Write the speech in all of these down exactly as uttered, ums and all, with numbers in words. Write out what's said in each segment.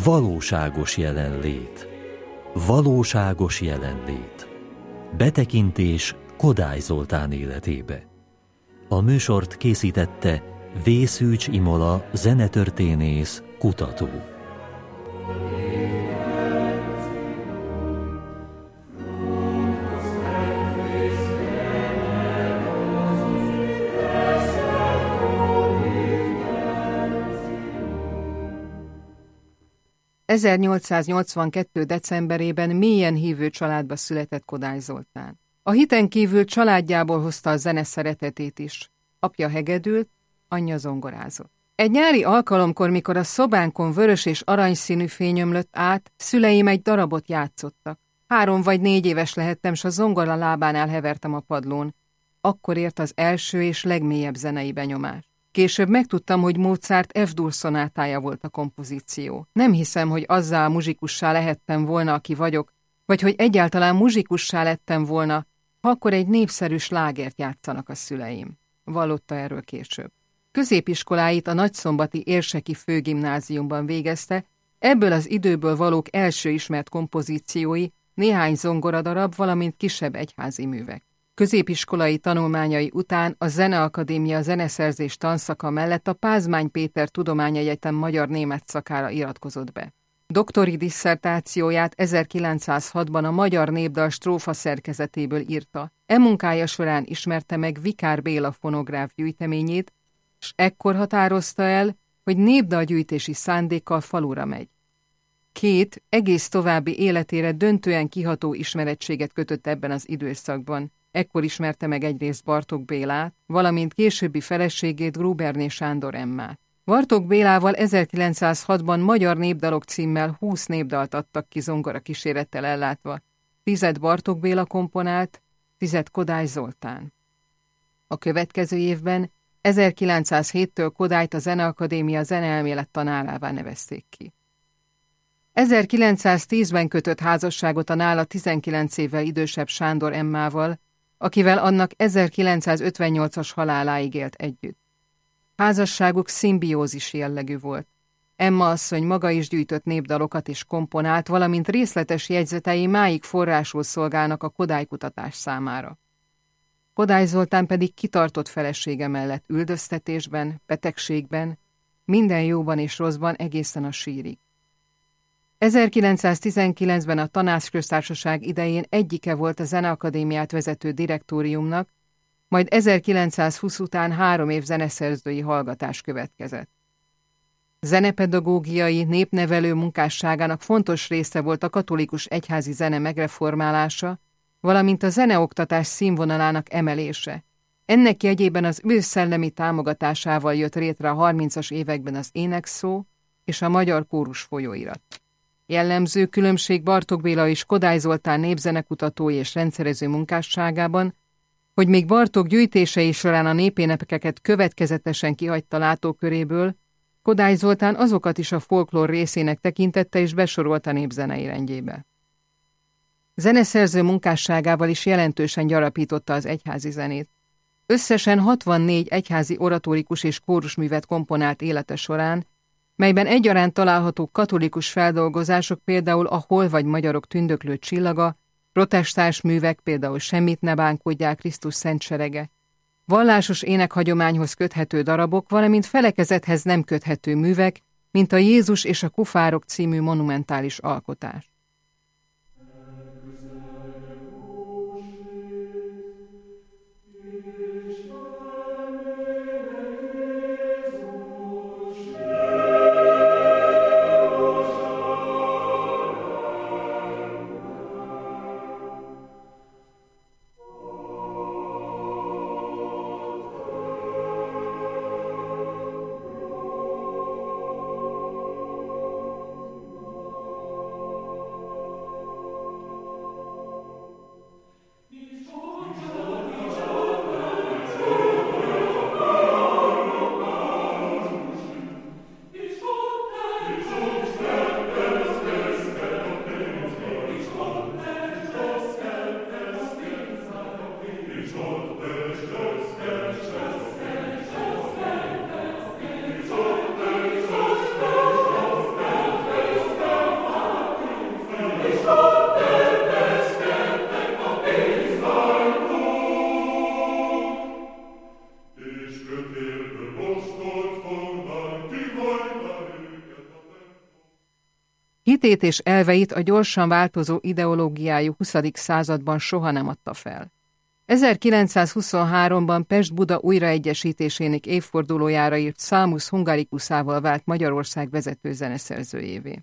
Valóságos jelenlét. Valóságos jelenlét. Betekintés Kodály Zoltán életébe. A műsort készítette V. Szűcs Imola, zenetörténész, kutató. ezernyolcszáznyolcvankettő. decemberében mélyen hívő családba született Kodály Zoltán. A hiten kívül családjából hozta a zene szeretetét is. Apja hegedült, anyja zongorázott. Egy nyári alkalomkor, mikor a szobánkon vörös és aranyszínű fény ömlött át, szüleim egy darabot játszottak. Három vagy négy éves lehettem, s a zongora lábánál hevertem a padlón. Akkor ért az első és legmélyebb zenei benyomás. Később megtudtam, hogy Mozart F-dur szonátája volt a kompozíció. Nem hiszem, hogy azzal muzsikussá lehettem volna, aki vagyok, vagy hogy egyáltalán muzsikussá lettem volna, ha akkor egy népszerű slágert játszanak a szüleim. Vallotta erről később. Középiskoláit a nagyszombati érseki főgimnáziumban végezte, ebből az időből valók első ismert kompozíciói, néhány zongoradarab, valamint kisebb egyházi művek. Középiskolai tanulmányai után a Zeneakadémia zeneszerzés tanszaka mellett a Pázmány Péter Tudományegyetem magyar-német szakára iratkozott be. Doktori disszertációját ezerkilencszázhatban a Magyar Népdal strófa szerkezetéből írta. E munkája során ismerte meg Vikár Béla fonográf gyűjteményét, s ekkor határozta el, hogy népdalgyűjtési szándékkal falura megy. Két egész további életére döntően kiható ismerettséget kötött ebben az időszakban. Ekkor ismerte meg egyrészt Bartók Bélát, valamint későbbi feleségét, Gruberné Sándor Emmát. Bartók Bélával ezerkilencszázhatban Magyar Népdalok címmel húsz népdalt adtak ki zongora kísérettel ellátva. Tizet Bartók Béla komponált, tizet Kodály Zoltán. A következő évben, ezerkilencszázhéttől Kodályt a Zeneakadémia zeneelmélet tanárává nevezték ki. ezerkilencszáztízben kötött házasságot a nála tizenkilenc évvel idősebb Sándor Emmával, akivel annak ezerkilencszázötvennyolcas haláláig élt együtt. Házasságuk szimbiózis jellegű volt. Emma asszony maga is gyűjtött népdalokat és komponált, valamint részletes jegyzetei máig forrásul szolgálnak a Kodály kutatás számára. Kodály Zoltán pedig kitartott felesége mellett üldöztetésben, betegségben, minden jóban és rosszban egészen a sírig. ezerkilencszáztizenkilencben a Tanácsköztársaság idején egyike volt a Zeneakadémiát vezető direktóriumnak, majd ezerkilencszázhúsz után három év zeneszerzői hallgatás következett. Zenepedagógiai, népnevelő munkásságának fontos része volt a katolikus egyházi zene megreformálása, valamint a zeneoktatás színvonalának emelése. Ennek jegyében az ő szellemi támogatásával jött létre a harmincas években az Énekszó és a Magyar Kórus folyóirat. Jellemző különbség Bartók Béla és Kodály Zoltán népzenekutatói és rendszerező munkásságában, hogy még Bartók gyűjtései során a népénekeket következetesen kihagyta látóköréből, Kodály Zoltán azokat is a folklór részének tekintette és besorolta népzenei rendjébe. Zeneszerző munkásságával is jelentősen gyarapította az egyházi zenét. Összesen hatvannégy egyházi oratórikus és kórusművet komponált élete során, melyben egyaránt található katolikus feldolgozások, például a Hol vagy magyarok tündöklő csillaga, protestáns művek, például Semmit ne bánkodjál, Krisztus szent serege, vallásos énekhagyományhoz köthető darabok, valamint felekezethez nem köthető művek, mint a Jézus és a kufárok című monumentális alkotás. hitét és elveit a gyorsan változó ideológiájú huszadik században soha nem adta fel. ezerkilencszázhuszonháromban Pest-Buda újraegyesítésének évfordulójára írt Salmus Hungaricusával vált Magyarország vezető zeneszerzőjévé.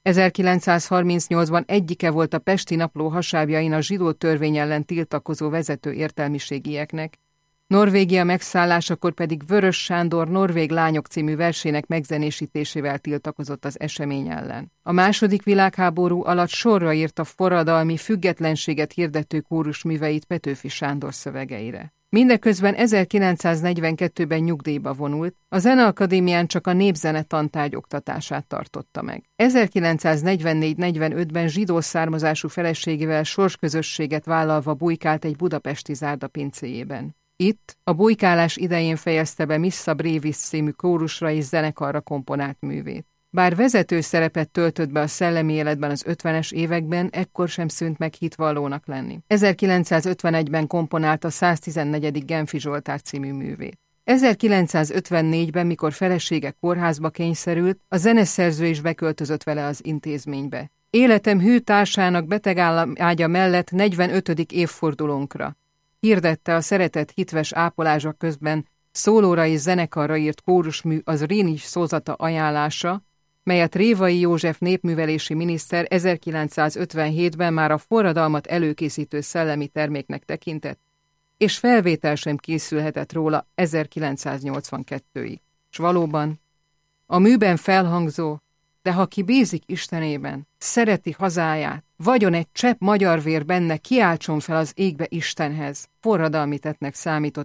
ezerkilencszázharmincnyolcban egyike volt a Pesti Napló hasábjain a zsidó törvény ellen tiltakozó vezető értelmiségieknek, Norvégia megszállásakor pedig Vörös Sándor Norvég lányok című versének megzenésítésével tiltakozott az esemény ellen. A második világháború alatt sorra írta forradalmi, függetlenséget hirdető kórusműveit Petőfi Sándor szövegeire. Mindeközben ezerkilencszáznegyvenkettőben nyugdíjba vonult, a Zeneakadémián csak a népzene tantárgy oktatását tartotta meg. ezerkilencszáznegyvennégy-negyvenötben zsidó származású feleségével sorsközösséget vállalva bujkált egy budapesti zárda pincéjében. Itt a bujkálás idején fejezte be Missa Brevis című kórusra és zenekarra komponált művét. Bár vezető szerepet töltött be a szellemi életben az ötvenes években, ekkor sem szűnt meg hitvallónak lenni. ezerkilencszázötvenegyben komponálta a száztizennegyedik Genfi Zsoltár című művét. ezerkilencszázötvennégyben, mikor felesége kórházba kényszerült, a zeneszerző is beköltözött vele az intézménybe. Életem hű társának betegágya mellett negyvenötödik évfordulónkra hirdette a szeretet hitves ápolása közben szólóra és zenekarra írt kórusmű az Rénis szózata ajánlása, melyet Révai József népművelési miniszter ezerkilencszázötvenhétben már a forradalmat előkészítő szellemi terméknek tekintett, és felvétel sem készülhetett róla ezerkilencszáznyolcvankettőig. S valóban, a műben felhangzó, de ha ki bízik Istenében, szereti hazáját, vagyon egy csepp magyar vér benne, kiáltson fel az égbe Istenhez, forradalmi tettnek számított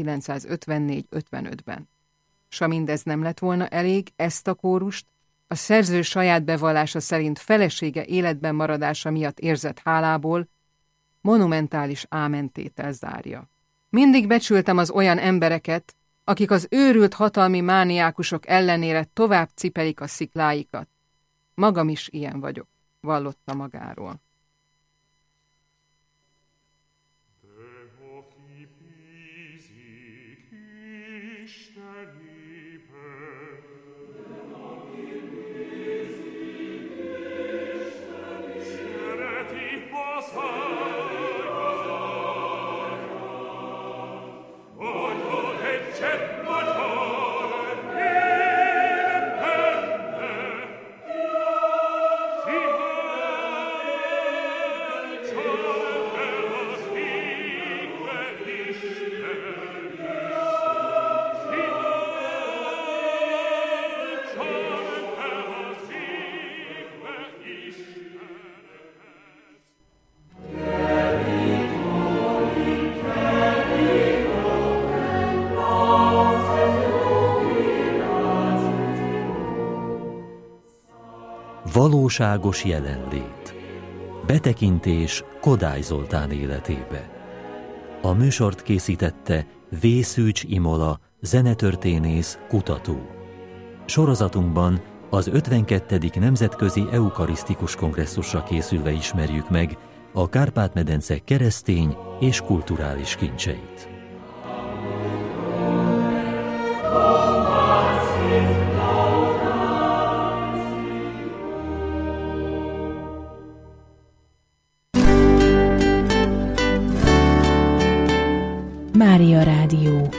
ezerkilencszázötvennégy-ötvenötben. S ha mindez nem lett volna elég, ezt a kórust a szerző saját bevallása szerint felesége életben maradása miatt érzett hálából monumentális ámentétel zárja. Mindig becsültem az olyan embereket, akik az őrült hatalmi mániákusok ellenére tovább cipelik a szikláikat. Magam is ilyen vagyok, vallotta magáról. Valóságos jelenlét. Betekintés Kodály Zoltán életébe. A műsort készítette V. Szűcs Imola, zenetörténész, kutató. Sorozatunkban az ötvenkettedik Nemzetközi Eukarisztikus Kongresszusra készülve ismerjük meg a Kárpát-medence keresztény és kulturális kincseit. Mária Rádió.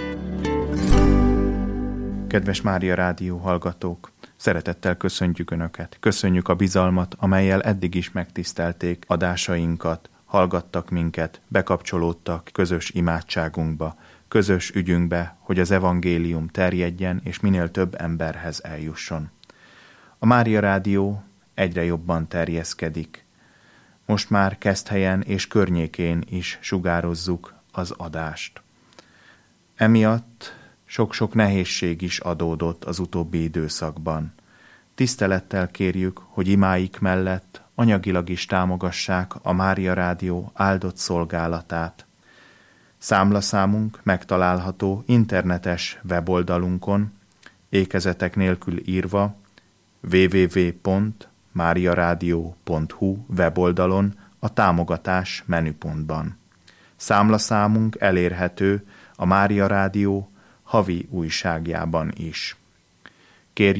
Kedves Mária Rádió hallgatók! Szeretettel köszöntjük Önöket. Köszönjük a bizalmat, amellyel eddig is megtisztelték adásainkat, hallgattak minket, bekapcsolódtak közös imádságunkba, közös ügyünkbe, hogy az evangélium terjedjen és minél több emberhez eljusson. A Mária Rádió egyre jobban terjeszkedik. Most már Keszthelyen és környékén is sugározzuk az adást. Emiatt sok-sok nehézség is adódott az utóbbi időszakban. Tisztelettel kérjük, hogy imáik mellett anyagilag is támogassák a Mária Rádió áldott szolgálatát. Számlaszámunk megtalálható internetes weboldalunkon, ékezetek nélkül írva double-u double-u double-u pont mariaradio pont hu weboldalon a támogatás menüpontban. Számlaszámunk elérhető a Mária Rádió havi újságjában is. Kérjük,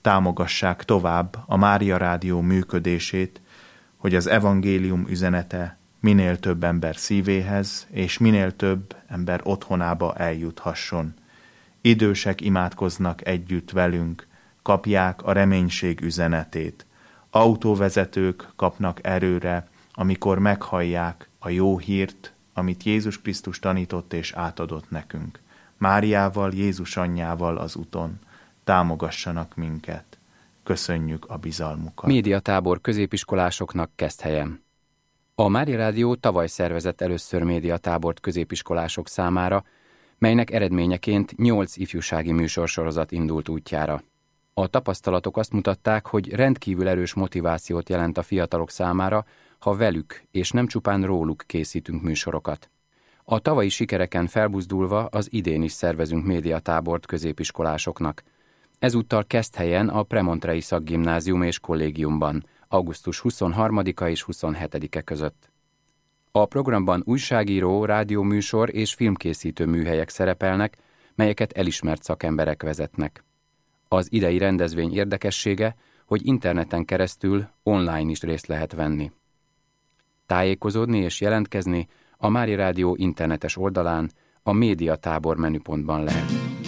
támogassák tovább a Mária Rádió működését, hogy az evangélium üzenete minél több ember szívéhez és minél több ember otthonába eljuthasson. Idősek imádkoznak együtt velünk, kapják a reménység üzenetét. Autóvezetők kapnak erőre, amikor meghallják a jó hírt, amit Jézus Krisztus tanított és átadott nekünk. Máriával, Jézus anyjával az úton támogassanak minket. Köszönjük a bizalmukat. Médiatábor középiskolásoknak Keszthelyen. A Mária Rádió tavaly szervezett először médiatábort középiskolások számára, melynek eredményeként nyolc ifjúsági műsorsorozat indult útjára. A tapasztalatok azt mutatták, hogy rendkívül erős motivációt jelent a fiatalok számára, ha velük és nem csupán róluk készítünk műsorokat. A tavalyi sikereken felbuzdulva az idén is szervezünk médiatábort középiskolásoknak. Ezúttal Keszthelyen a Premontrei Szakgimnázium és Kollégiumban, augusztus huszonharmadika és huszonhetedike között. A programban újságíró, rádióműsor és filmkészítő műhelyek szerepelnek, melyeket elismert szakemberek vezetnek. Az idei rendezvény érdekessége, hogy interneten keresztül online is részt lehet venni. Tájékozódni és jelentkezni a Mária Rádió internetes oldalán, a médiatábor menüpontban lehet.